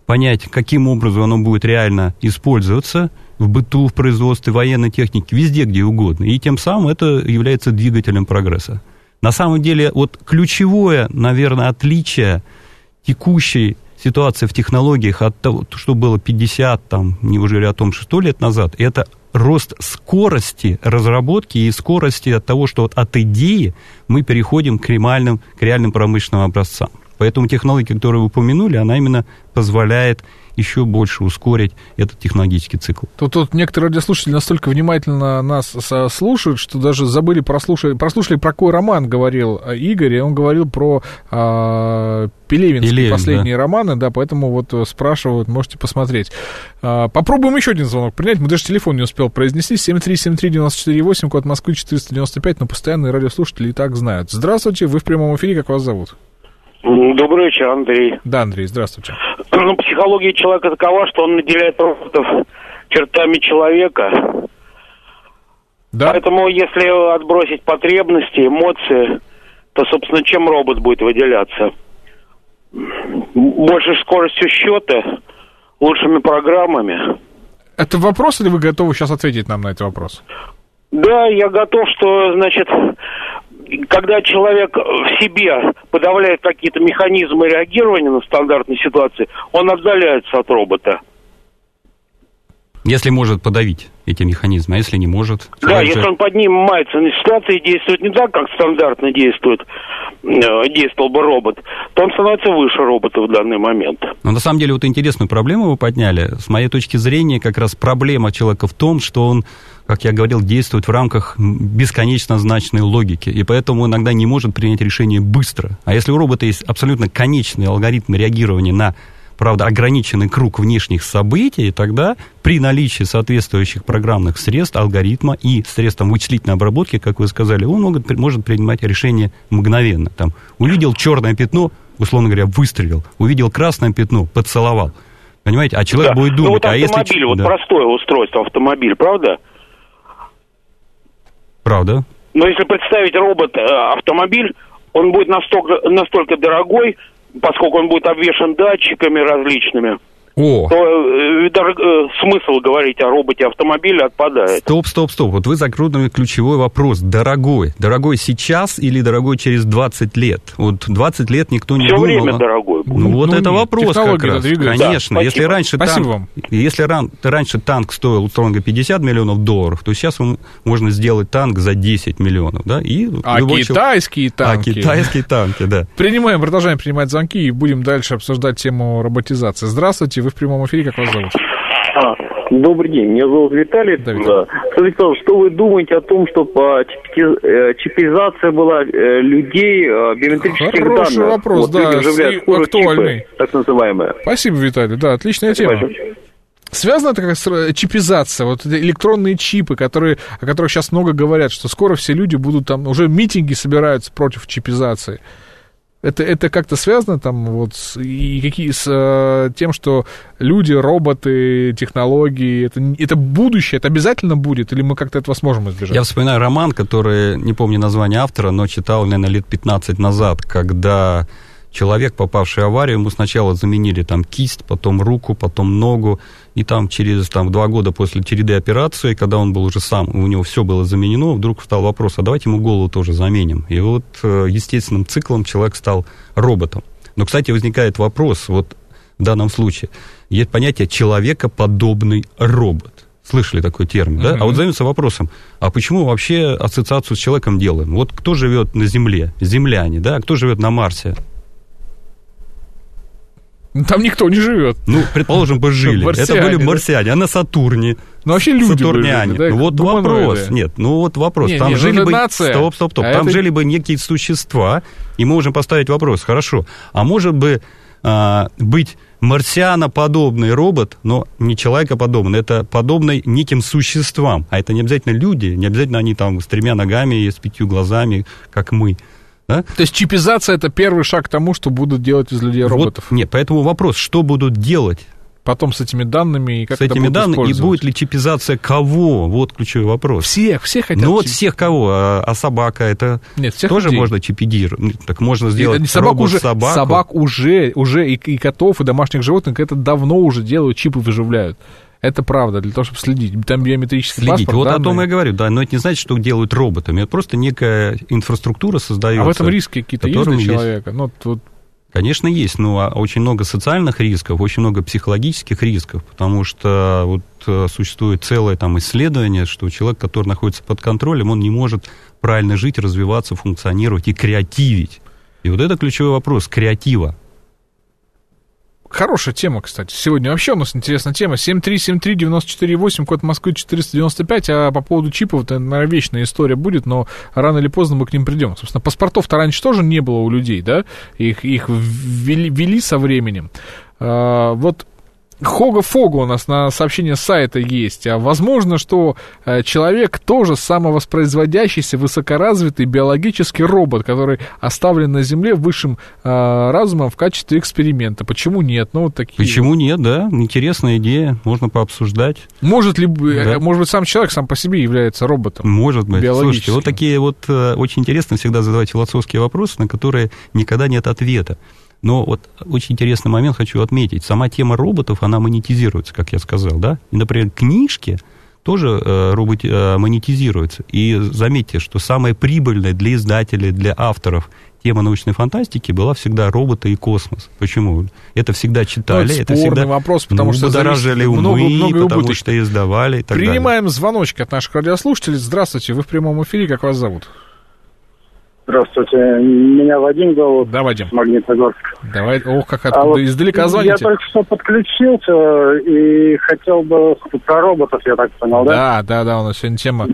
понять, каким образом оно будет реально использоваться в быту, в производстве, военной технике, везде, где угодно. И тем самым это является двигателем прогресса. На самом деле, вот ключевое, наверное, отличие текущей ситуации в технологиях от того, что было пятьдесят, там, не уже о том, что сто лет назад, это рост скорости разработки и скорости от того, что вот от идеи мы переходим к реальным, к реальным промышленным образцам. Поэтому технология, которую вы упомянули, она именно позволяет еще больше ускорить этот технологический цикл. Тут, тут некоторые радиослушатели настолько внимательно нас слушают, что даже забыли прослушать, прослушали, про какой роман говорил Игорь, и он говорил про а, Пелевинские Пелевин, последние да. романы, да, поэтому вот спрашивают, можете посмотреть. А, попробуем еще один звонок принять, мы даже телефон не успел произнести, семь три семь три девять четыре восемь, код Москвы четыреста девяносто пять, но постоянные радиослушатели и так знают. Здравствуйте, вы в прямом эфире, как вас зовут? Добрый вечер, Андрей. Да, Андрей, здравствуйте. Ну, психология человека такова, что он наделяет роботов чертами человека. Да. Поэтому, если отбросить потребности, эмоции, то, собственно, чем робот будет выделяться? Большей скоростью счета, лучшими программами. Это вопрос, или вы готовы сейчас ответить нам на этот вопрос? Да, я готов, что, значит... Когда человек в себе подавляет какие-то механизмы реагирования на стандартные ситуации, он отдаляется от робота. Если может подавить эти механизмы, а если не может? Да, если же... он поднимается на ситуации и действует не так, как стандартно действует, действовал бы робот, то он становится выше робота в данный момент. Но на самом деле вот интересную проблему вы подняли. С моей точки зрения, как раз проблема человека в том, что он, как я говорил, действует в рамках бесконечно значной логики, и поэтому иногда не может принять решение быстро. А если у робота есть абсолютно конечный алгоритм реагирования на, правда, ограниченный круг внешних событий, тогда при наличии соответствующих программных средств, алгоритма и средств вычислительной обработки, как вы сказали, он может, может принимать решение мгновенно. Там, увидел черное пятно, условно говоря, выстрелил, увидел красное пятно, поцеловал. Понимаете? А человек да. будет думать... Ну вот автомобиль, а если... вот да. простое устройство, автомобиль, правда? Правда. Но если представить робот-автомобиль, он будет настолько, настолько дорогой, поскольку он будет обвешан датчиками различными, О. то э, даже э, смысл говорить о роботе-автомобиле отпадает. Стоп, стоп, стоп. Вот вы закрутили ключевой вопрос. Дорогой. Дорогой сейчас или дорогой через двадцать лет? Вот двадцать лет никто не Все думал. Все время дорогой. Ну, ну вот ну, это нет, вопрос как раз. Конечно. Да, если раньше, танк, если ран, раньше танк стоил, условно, пятьдесят миллионов долларов, то сейчас можно сделать танк за десять миллионов. Да? И а китайские человек... танки? А китайские танки, да. Принимаем, продолжаем принимать звонки и будем дальше обсуждать тему роботизации. Здравствуйте, вы в прямом эфире, как вас зовут? А, добрый день, меня зовут Виталий. Да, Виталий. Да. Скажите, что вы думаете о том, чтобы чипизация была людей биометрических Хороший данных? Хороший вопрос, вот, да, актуальный. Чипы, так называемые. Спасибо, Виталий, да, отличная Спасибо тема. Большое. Связано это как с чипизация, вот эти электронные чипы, которые, о которых сейчас много говорят, что скоро все люди будут там, уже митинги собираются против чипизации. Это, это как-то связано там вот с, и какие, с э, тем, что люди, роботы, технологии, это, это будущее, это обязательно будет, или мы как-то этого сможем избежать? Я вспоминаю роман, который, не помню название автора, но читал, наверное, лет пятнадцать назад, когда человек, попавший в аварию, ему сначала заменили там кисть, потом руку, потом ногу, и там через там, два года после череды операций, когда он был уже сам, у него все было заменено, вдруг встал вопрос, а давайте ему голову тоже заменим. И вот естественным циклом человек стал роботом. Но, кстати, возникает вопрос, вот в данном случае, есть понятие человекоподобный робот. Слышали такой термин, да? Mm-hmm. А вот задаются вопросом, а почему вообще ассоциацию с человеком делаем? Вот кто живет на Земле? Земляне, да? А кто живет на Марсе? Там никто не живет. Ну, предположим, бы жили. Марсиане, это были марсиане, да? А на Сатурне? Ну, вообще люди Сатурняне. Были, да? Ну, вот Гуманоиды. вопрос. Нет, ну вот вопрос. Не, там не, жили бы... нация. Стоп, стоп, стоп. А там это... жили бы некие существа, и мы можем поставить вопрос, хорошо, а может бы а, быть марсианоподобный робот, но не человекоподобный, это подобный неким существам, а это не обязательно люди, не обязательно они там с тремя ногами и с пятью глазами, как мы. Да? То есть чипизация — это первый шаг к тому, что будут делать из людей роботов? Вот, нет, поэтому вопрос, что будут делать потом с этими данными? И как с этими данными, и будет ли чипизация кого? Вот ключевой вопрос. Всех, всех хотят. Ну вот всех кого? А, а собака это Нет, тоже людей. Можно чипидировать? Так можно сделать робот-собаку? Собак уже, уже и, и котов, и домашних животных это давно уже делают, чипы выживляют. Это правда, для того, чтобы следить. Там биометрический следить. паспорт, вот данные. О том я говорю, да, но это не значит, что делают роботами. Это просто некая инфраструктура создается. А в этом риски какие-то есть для человека? Есть... Ну, тут... Конечно, есть, но очень много социальных рисков, очень много психологических рисков, потому что вот существует целое там исследование, что человек, который находится под контролем, он не может правильно жить, развиваться, функционировать и креативить. И вот это ключевой вопрос креатива. Хорошая тема, кстати. Сегодня вообще у нас интересная тема. семь три семь три девять четыре восемь, код Москвы четыреста девяносто пять. А по поводу чипов, это, наверное, вечная история будет, но рано или поздно мы к ним придем. Собственно, паспортов-то раньше тоже не было у людей, да? Их, их ввели, ввели со временем. А, вот... Хога-фога у нас на сообщение сайта есть. А возможно, что человек тоже самовоспроизводящийся, высокоразвитый биологический робот, который оставлен на Земле высшим э, разумом в качестве эксперимента. Почему нет? Ну, вот такие. Почему нет, да? Интересная идея, можно пообсуждать. Может ли, да. Может быть, сам человек сам по себе является роботом? Может быть. Слушайте, вот такие вот э, очень интересно всегда задавать философские вопросы, на которые никогда нет ответа. Но вот очень интересный момент хочу отметить. Сама тема роботов, она монетизируется, как я сказал, да? И, например, книжки тоже э, робот, э, монетизируются. И заметьте, что самая прибыльная для издателей, для авторов тема научной фантастики была всегда роботы и космос. Почему? Это всегда читали, ну, это всегда вопрос, потому ну, что будоражили умы, много, много потому убыточно. Что издавали и так Принимаем далее. звоночки от наших радиослушателей. Здравствуйте, вы в прямом эфире, как вас зовут? Здравствуйте, меня Вадим зовут. Да, Вадим. Магнитогорск. Давай, ох, как откуда, а вот издалека звоните. Я только что подключился и хотел бы про роботов, я так понял, да? Да, да, да, у нас сегодня тема.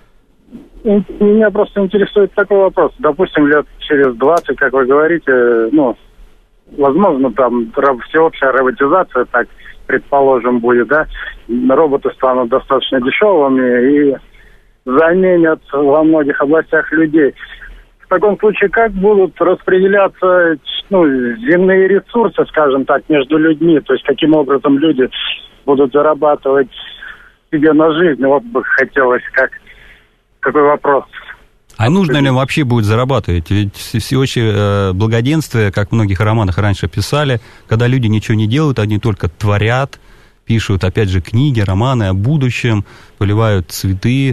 Меня просто интересует такой вопрос. Допустим, лет через двадцать, как вы говорите, ну, возможно, там всеобщая роботизация, так предположим, будет, да? Роботы станут достаточно дешевыми и заменят во многих областях людей. В таком случае, как будут распределяться ну, земные ресурсы, скажем так, между людьми? То есть, каким образом люди будут зарабатывать себе на жизнь? Вот бы хотелось, как какой вопрос. А нужно ли вообще будет зарабатывать? Ведь всеобщее благоденствие, как в многих романах раньше писали, когда люди ничего не делают, они только творят, пишут, опять же, книги, романы о будущем, поливают цветы.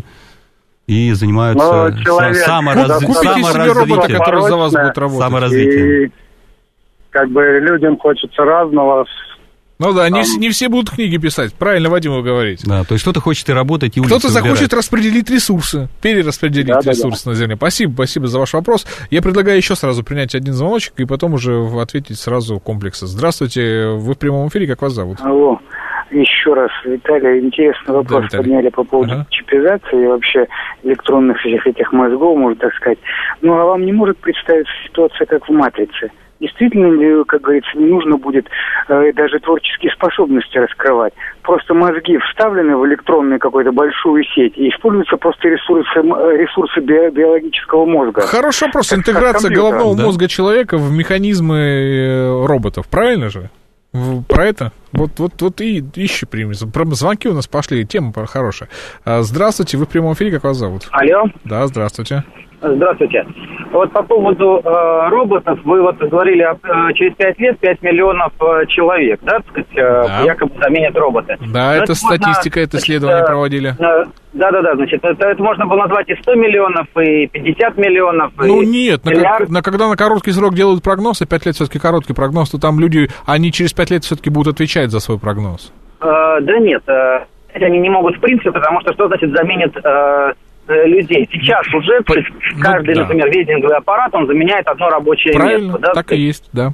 И занимаются человек, самораз... саморазвитием. Робота, который за вас будет работать. Саморазвитием. И как бы людям хочется разного. Ну да, не, не все будут книги писать. Правильно, Вадим, вы говорите. Да, то есть кто-то хочет и работать, и улицу Кто-то захочет убирать. распределить ресурсы, перераспределить да, ресурсы да, да. на Земле. Спасибо, спасибо за ваш вопрос. Я предлагаю еще сразу принять один звоночек и потом уже ответить сразу комплексно. Здравствуйте, вы в прямом эфире, как вас зовут? Алло. Еще раз, Виталий, интересный вопрос да, Виталий. подняли по поводу ага. чипизации и вообще электронных всех этих мозгов, можно так сказать. Ну, а вам не может представиться ситуация, как в «Матрице»? Действительно ли, как говорится, не нужно будет э, даже творческие способности раскрывать? Просто мозги вставлены в электронную какую-то большую сеть и используются просто ресурсы, ресурсы би- биологического мозга. Хороший вопрос. Как, Интеграция как головного да. мозга человека в механизмы роботов. Правильно же? Про это? Вот, вот, вот и ищи примем. Звонки у нас пошли, тема хорошая. Здравствуйте, вы в прямом эфире, как вас зовут? Алло. Да, здравствуйте. Здравствуйте. Вот по поводу э, роботов, вы вот говорили, э, через пять лет пять миллионов э, человек, да, так сказать, э, да. якобы заменят роботы. Да, это статистика, это исследование э, проводили. Э, Да-да-да, значит, это, это можно было назвать и сто миллионов, и пятьдесят миллионов, ну, и нет, на, на, когда на короткий срок делают прогноз, и пять лет все-таки короткий прогноз, то там люди, они через пять лет все-таки будут отвечать за свой прогноз. Э, да нет, э, они не могут в принципе, потому что что значит заменит... Э, людей. Сейчас уже то есть, каждый, ну, да. например, вейдинговый аппарат, он заменяет одно рабочее Правильно, место. Да, так и есть, да.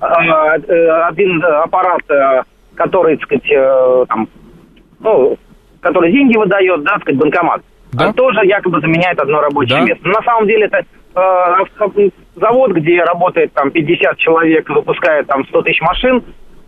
Один аппарат, который, так сказать, там, ну, который деньги выдает, да, так сказать, банкомат, да? тоже якобы заменяет одно рабочее да. место. Но на самом деле это э, завод, где работает там пятьдесят человек, выпускает там сто тысяч машин,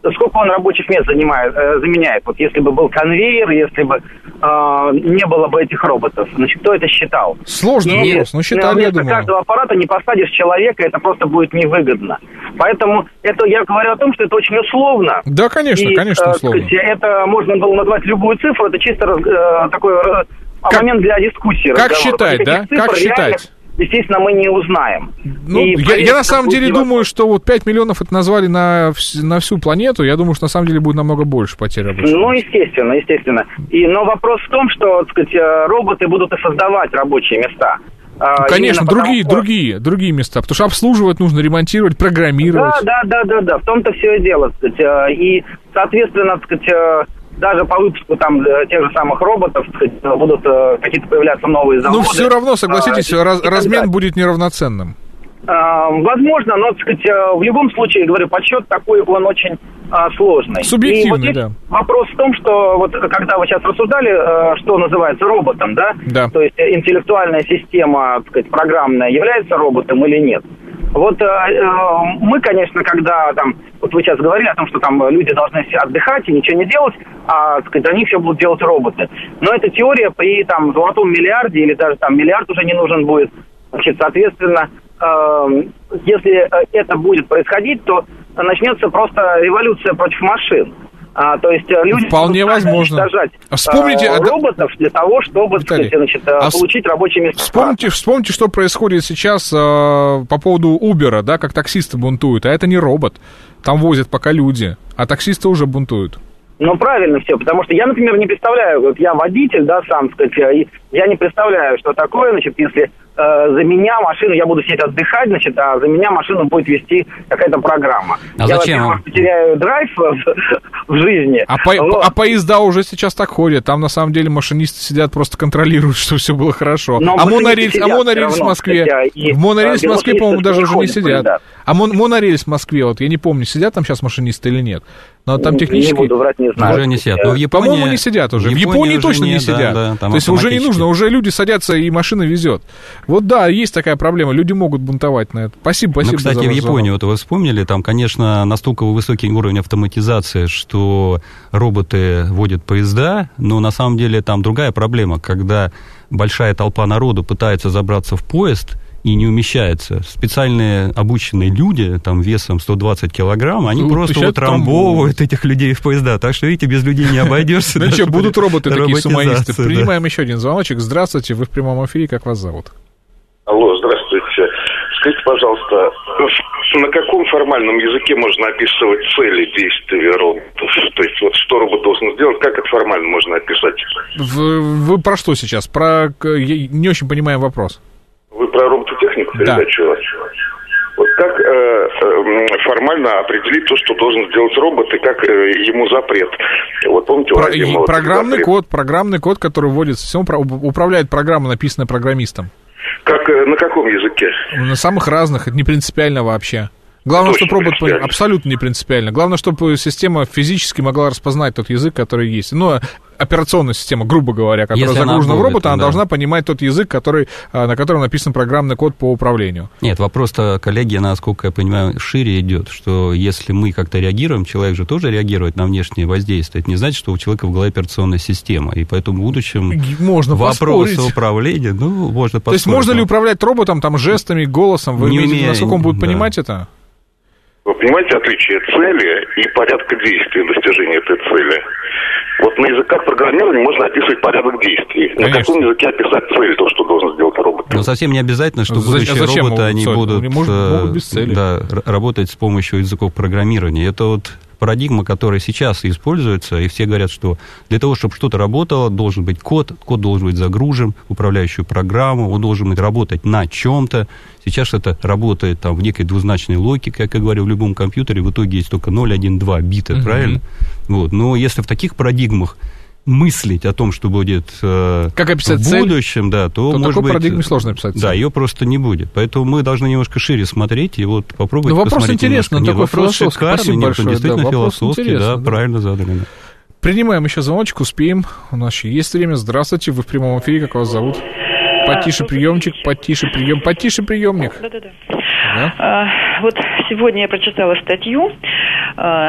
сколько он рабочих мест занимает, э, заменяет? Вот если бы был конвейер, если бы э, не было бы этих роботов, значит, кто это считал? Сложный и, вопрос, но считали, я думаю. каждого аппарата не посадишь человека, это просто будет невыгодно. Поэтому это я говорю о том, что это очень условно. Да, конечно, и, конечно, э, условно. Сказать, это можно было назвать любую цифру, это чисто э, такой э, как, момент для дискуссии. Как разговора. считать, да? Цифр Как считать? реальных, естественно, мы не узнаем. Ну, я, я на самом деле думаю, что вот пять миллионов это назвали на, на всю планету. Я думаю, что на самом деле будет намного больше потерь рабочих. Ну, естественно, естественно. И, но вопрос в том, что, так сказать, роботы будут и создавать рабочие места. Конечно, другие, потому, другие, другие места, потому что обслуживать нужно, ремонтировать, программировать. Да, да, да, да, да, в том-то все и дело, так сказать. И, соответственно, так сказать, даже по выпуску там тех же самых роботов, так сказать, будут какие-то появляться новые заводы. Ну, все равно, согласитесь, а, раз, размен будет неравноценным. А, возможно, но, так сказать, в любом случае, говорю, подсчет такой, он очень а, сложный. Субъективный, и вот здесь да. Вопрос в том, что вот когда вы сейчас рассуждали, что называется роботом, да? Да. То есть интеллектуальная система, так сказать, программная является роботом или нет? Вот э, мы, конечно, когда там, вот вы сейчас говорили о том, что там люди должны отдыхать и ничего не делать, а, так сказать, они все будут делать роботы. Но эта теория при там золотом миллиарде или даже там миллиард уже не нужен будет. Значит, соответственно, э, если это будет происходить, то начнется просто революция против машин. А, то есть люди вполне возможно. уничтожать вспомните, а, роботов для того, чтобы Виталий, сказать, значит, а получить рабочие места. Вспомните, вспомните, что происходит сейчас а, по поводу Uber, да, как таксисты бунтуют. А это не робот. Там возят пока люди, а таксисты уже бунтуют. Ну, правильно все, потому что я, например, не представляю, вот я водитель, да, сам, сказать, и я не представляю, что такое, значит, если э, за меня машину, я буду сидеть отдыхать, значит, а за меня машину будет вести какая-то программа. А я, зачем? во-первых, потеряю драйв в, в жизни. А, по, вот. а поезда уже сейчас так ходят, там, на самом деле, машинисты сидят, просто контролируют, что все было хорошо. Но а монорельс, а монорельс в Москве, кстати, в монорельс в Москве, по-моему, даже уже не сидят. Да. А мон, монорельс в Москве, вот, я не помню, сидят там сейчас машинисты или нет. Но там технически... Не буду врать, не знаю. Уже не сидят. Но в Японии... По-моему, не сидят уже. В Японии, в Японии точно не, не сидят. Да, да, то есть уже не нужно, уже люди садятся и машина везет. Вот да, есть такая проблема. Люди могут бунтовать на это. Спасибо, спасибо. Ну, кстати, за в Японии, вот вы вспомнили, там, конечно, настолько высокий уровень автоматизации, что роботы водят поезда, но на самом деле там другая проблема, когда большая толпа народу пытается забраться в поезд и не умещается. Специальные обученные люди, там, весом сто двадцать килограмм, они ну, просто утрамбовывают этих людей в поезда. Так что, видите, без людей не обойдешься. Ну что, будут роботы такие сумоисты. Принимаем еще один звоночек. Здравствуйте, вы в прямом эфире, как вас зовут? Алло, здравствуйте. Скажите, пожалуйста, на каком формальном языке можно описывать цели действия роботов? То есть, вот что робот должен сделать, как это формально можно описать? Вы про что сейчас? Про... Я не очень понимаю вопрос. Вы про робототехнику передачу? Да. Вот как э, э, формально определить то, что должен сделать робот, и как э, ему запрет? Вот помните, про, Азимова, программный запрет? код, программный код, который вводится, всем управляет программа, написанная программистом. Как, э, на каком языке? На самых разных, это не принципиально вообще. Главное, Точно чтобы робот... Абсолютно не принципиально. Главное, чтобы система физически могла распознать тот язык, который есть. Ну, операционная система, грубо говоря, которая Если загружена в робота, она да. должна понимать тот язык, который, на котором написан программный код по управлению. Нет, вопрос-то, коллеги, насколько я понимаю, шире идет, что если мы как-то реагируем, человек же тоже реагирует на внешние воздействия. Это не значит, что у человека в голове операционная система. И поэтому в будущем можно вопросы управления, ну, можно поспорить. То есть можно ли управлять роботом, там, жестами, голосом? Вы имеете, насколько он будет да. понимать это? Вы понимаете отличие цели и порядка действий достижения этой цели? Вот на языках программирования можно описывать порядок действий. Конечно. На каком языке описать цель, то, что должен сделать робот? Но совсем не обязательно, что будущие а роботы, они цель? будут, они могут без цели. Да, работать с помощью языков программирования. Это вот парадигма, которая сейчас используется, и все говорят, что для того, чтобы что-то работало, должен быть код, код должен быть загружен в управляющую программу, он должен быть работать на чем-то. Сейчас это работает там в некой двузначной логике, как я говорю, в любом компьютере, в итоге есть только ноль, один, два бита, uh-huh. правильно? Вот. Но если в таких парадигмах мыслить о том, что будет э, как описать в будущем, цель, да, то, то может такой быть... парадигме сложно описать. Да, ее просто не будет. Поэтому мы должны немножко шире смотреть и вот попробовать Но вопрос посмотреть интересный, он такой философский. Шикарный, Спасибо нет, большое. Действительно да, философский, да, да, правильно задали. Да. Принимаем еще звоночек, успеем. У нас еще есть время. Здравствуйте, вы в прямом эфире, как вас зовут? Потише приемчик, потише прием, потише приемник. Да-да-да. Да? А, вот сегодня я прочитала статью а,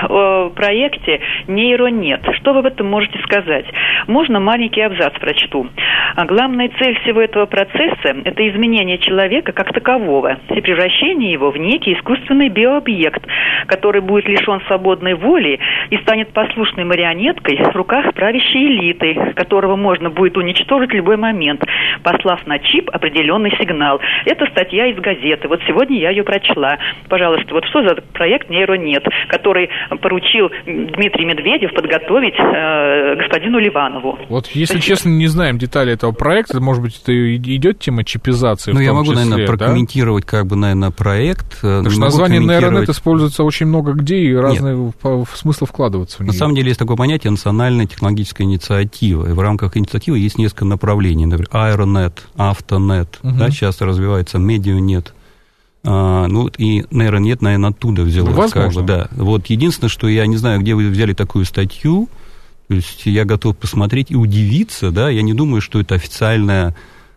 о проекте «Нейронет». Что вы об этом можете сказать? Можно маленький абзац прочту. Главная цель всего этого процесса – это изменение человека как такового и превращение его в некий искусственный биообъект, который будет лишен свободной воли и станет послушной марионеткой в руках правящей элиты, которого можно будет уничтожить в любой момент, послав на чип определенный сигнал. Это статья из газеты. Вот сегодня я ее прочла. Пожалуйста, вот что за проект «Нейронет», который поручил Дмитрий Медведев подготовить э, господину Ливанову. Вот, если Спасибо. честно, не знаем детали этого проекта, может быть, это идет тема чипизации. Ну, в я том могу, числе, наверное, да? прокомментировать, как бы, наверное, проект. Потому что название «Нейронет» используется очень много где, и разные смыслы вкладываться в нее. На самом деле есть такое понятие национальная технологическая инициатива. И в рамках инициативы есть несколько направлений. Например, аэронет, автонет, угу. да, сейчас развивается медианет. А, ну, и нейронет, наверное, оттуда взялось. Возможно. Как бы, да. Вот единственное, что я не знаю, где вы взяли такую статью, то есть я готов посмотреть и удивиться, да, я не думаю, что это официальная,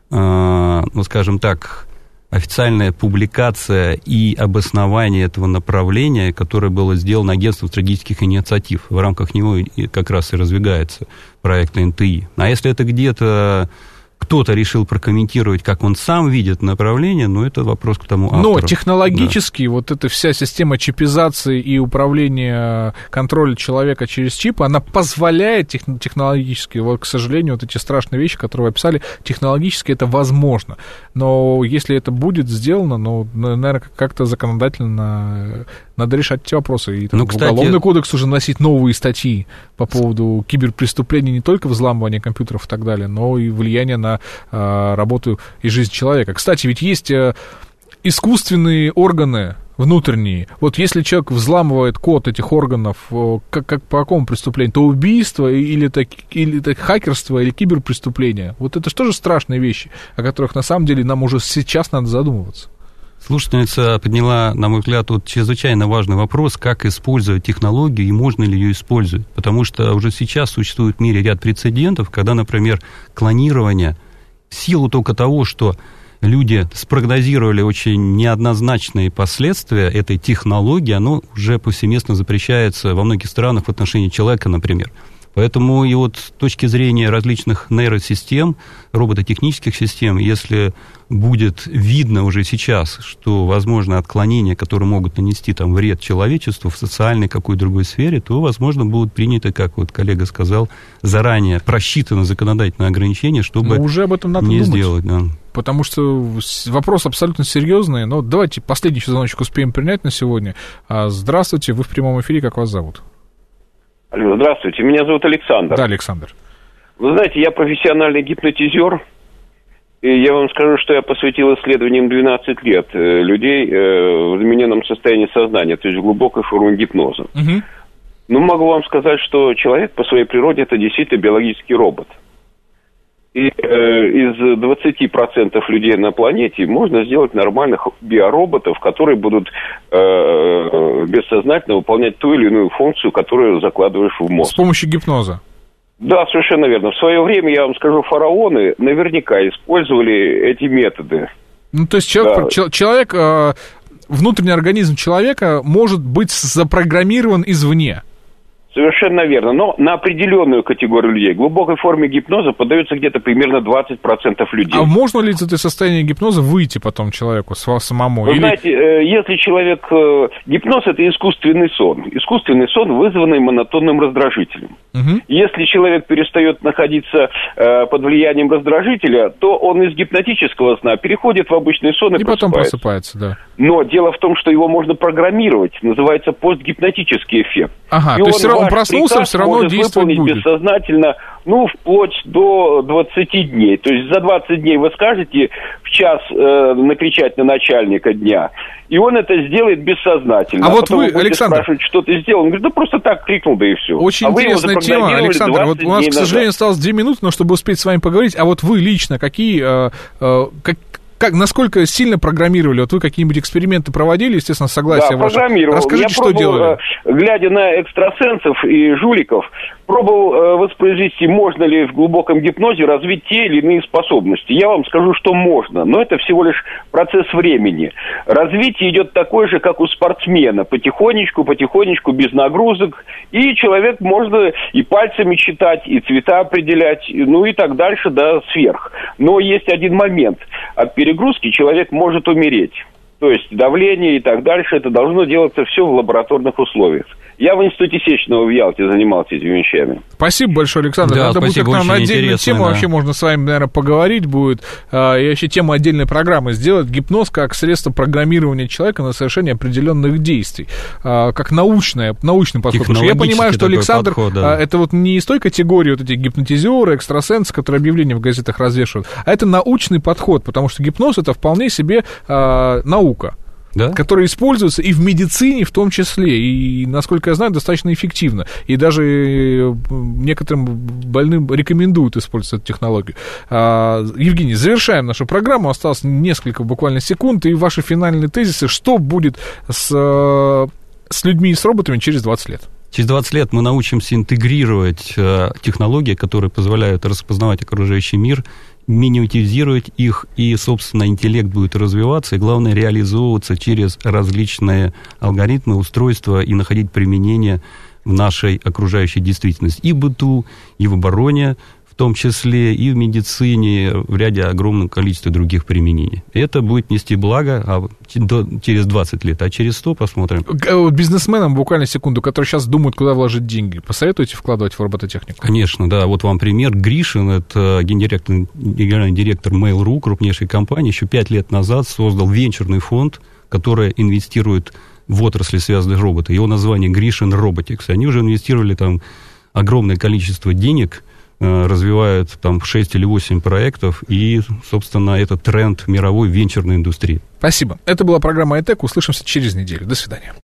а, ну, скажем так, официальная публикация и обоснование этого направления, которое было сделано агентством стратегических инициатив. В рамках него как раз и развивается проект эн тэ и. А если это где-то кто-то решил прокомментировать, как он сам видит направление, ну, это вопрос к тому автору. Но технологически да. вот эта вся система чипизации и управления, контроля человека через чип, она позволяет тех, технологически, вот, к сожалению, вот эти страшные вещи, которые вы описали, технологически это возможно. Но если это будет сделано, ну, наверное, как-то законодательно надо решать эти вопросы. И там, ну, кстати, в Уголовный кодекс уже носить новые статьи по поводу киберпреступлений, не только взламывания компьютеров и так далее, но и влияния на а, работу и жизнь человека. Кстати, ведь есть а, искусственные органы внутренние. Вот если человек взламывает код этих органов, как, как по какому преступлению? То убийство или это, или это хакерство, или киберпреступление. Вот это же тоже страшные вещи, о которых на самом деле нам уже сейчас надо задумываться. Слушательница подняла, на мой взгляд, вот чрезвычайно важный вопрос, как использовать технологию и можно ли ее использовать. Потому что уже сейчас существует в мире ряд прецедентов, когда, например, клонирование, в силу только того, что люди спрогнозировали очень неоднозначные последствия этой технологии, оно уже повсеместно запрещается во многих странах в отношении человека, например. Поэтому и вот с точки зрения различных нейросистем, робототехнических систем, если будет видно уже сейчас, что возможно отклонения, которые могут нанести там вред человечеству в социальной какой-то другой сфере, то, возможно, будут приняты, как вот коллега сказал, заранее просчитаны законодательные ограничения, чтобы уже об этом надо не думать. сделать. Да. Потому что вопрос абсолютно серьезный. Но давайте последний еще звоночек успеем принять на сегодня. Здравствуйте, вы в прямом эфире, как вас зовут? Алло, здравствуйте, меня зовут Александр. Да, Александр. Вы знаете, я профессиональный гипнотизер, и я вам скажу, что я посвятил исследованиям двенадцать лет людей в измененном состоянии сознания, то есть в глубокой форме гипноза. Угу. Но могу вам сказать, что человек по своей природе это действительно биологический робот. И э, из двадцати процентов людей на планете можно сделать нормальных биороботов, которые будут э, бессознательно выполнять ту или иную функцию, которую закладываешь в мозг. С помощью гипноза? Да, совершенно верно. В свое время, я вам скажу, фараоны наверняка использовали эти методы. Ну, то есть человек, да. человек э, внутренний организм человека может быть запрограммирован извне? Совершенно верно. Но на определенную категорию людей в глубокой форме гипноза поддаются где-то примерно двадцать процентов людей. А можно ли из этой состояния гипноза выйти потом человеку самому? Вы Или... знаете, если человек... Гипноз – это искусственный сон. Искусственный сон, вызванный монотонным раздражителем. Угу. Если человек перестает находиться под влиянием раздражителя, то он из гипнотического сна переходит в обычный сон и, и просыпается. потом просыпается, да. Но дело в том, что его можно программировать. Называется постгипнотический эффект. Ага, и то он, есть он проснулся, все равно может действовать будет. Бессознательно, ну, вплоть до двадцати дней. То есть за двадцать дней вы скажете в час э, накричать на начальника дня, и он это сделает бессознательно. А, а вот вы, вы Александр... спрашивать, что ты сделал? Он говорит, да просто так крикнул, да и все. Очень а интересная тема, Александр. Вот у нас, к сожалению, назад. осталось две минуты, но чтобы успеть с вами поговорить, а вот вы лично, какие... Э, э, как... как, насколько сильно программировали? Вот вы какие-нибудь эксперименты проводили, естественно, согласие да, ваше? программировал. Расскажите, Я что пробовал, делали? Глядя на экстрасенсов и жуликов, пробовал воспроизвести, можно ли в глубоком гипнозе развить те или иные способности. Я вам скажу, что можно, но это всего лишь процесс времени. Развитие идет такое же, как у спортсмена, потихонечку, потихонечку, без нагрузок, и человек можно и пальцами читать, и цвета определять, ну и так дальше, да, сверх. Но есть один момент. От перегрузки человек может умереть. То есть давление и так дальше, это должно делаться все в лабораторных условиях. Я в Институте Сеченова в Ялте занимался этими вещами. Спасибо большое, Александр. Да, Надо будет как-то на отдельную тему, да. Вообще можно с вами, наверное, поговорить будет. И вообще тему отдельной программы сделать. Гипноз как средство программирования человека на совершение определенных действий. Как научное, научный подход. Потому что я понимаю, что Александр, подход, да. это вот не из той категории вот эти гипнотизеры, экстрасенсы, которые объявления в газетах развешивают, а это научный подход, потому что гипноз это вполне себе а, наука. Да? Которые используются и в медицине в том числе, и, насколько я знаю, достаточно эффективно. И даже некоторым больным рекомендуют использовать эту технологию. А, Евгений, завершаем нашу программу, осталось несколько буквально секунд, и ваши финальные тезисы, что будет с, с людьми и с роботами через двадцать лет? Через двадцать лет мы научимся интегрировать э, технологии, которые позволяют распознавать окружающий мир, минимизировать их, и, собственно, интеллект будет развиваться, и, главное, реализовываться через различные алгоритмы, устройства и находить применение в нашей окружающей действительности. И в быту, и в обороне, в том числе, и в медицине, в ряде огромном количестве других применений. Это будет нести благо а, через двадцать лет, а через сто посмотрим. Бизнесменам, буквально секунду, которые сейчас думают, куда вложить деньги, посоветуете вкладывать в робототехнику? Конечно, да. Вот вам пример. Гришин, это гендиректор, генеральный директор Mail.ru, крупнейшей компании, еще пять лет назад создал венчурный фонд, который инвестирует в отрасли, связанные с роботами. Его название Гришин Robotics. Они уже инвестировали там огромное количество денег, развивают там шесть или восемь проектов, и, собственно, это тренд мировой венчурной индустрии. Спасибо. Это была программа «Айтек». Услышимся через неделю. До свидания.